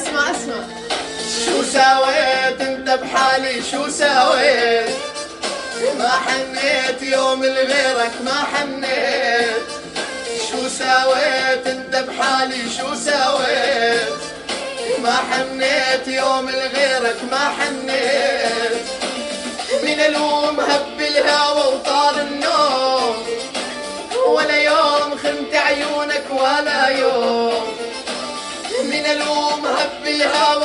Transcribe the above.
اسمع. شو سويت انت بحالي شو سويت؟ ما حنيت يوم لغيرك ما حنيت. شو سويت انت بحالي شو سويت؟ ما حنيت يوم لغيرك ما حنيت. من الوم هب الهوى وطار النوم، ولا يوم خنت عيونك ولا يوم. من الوم هب الهوى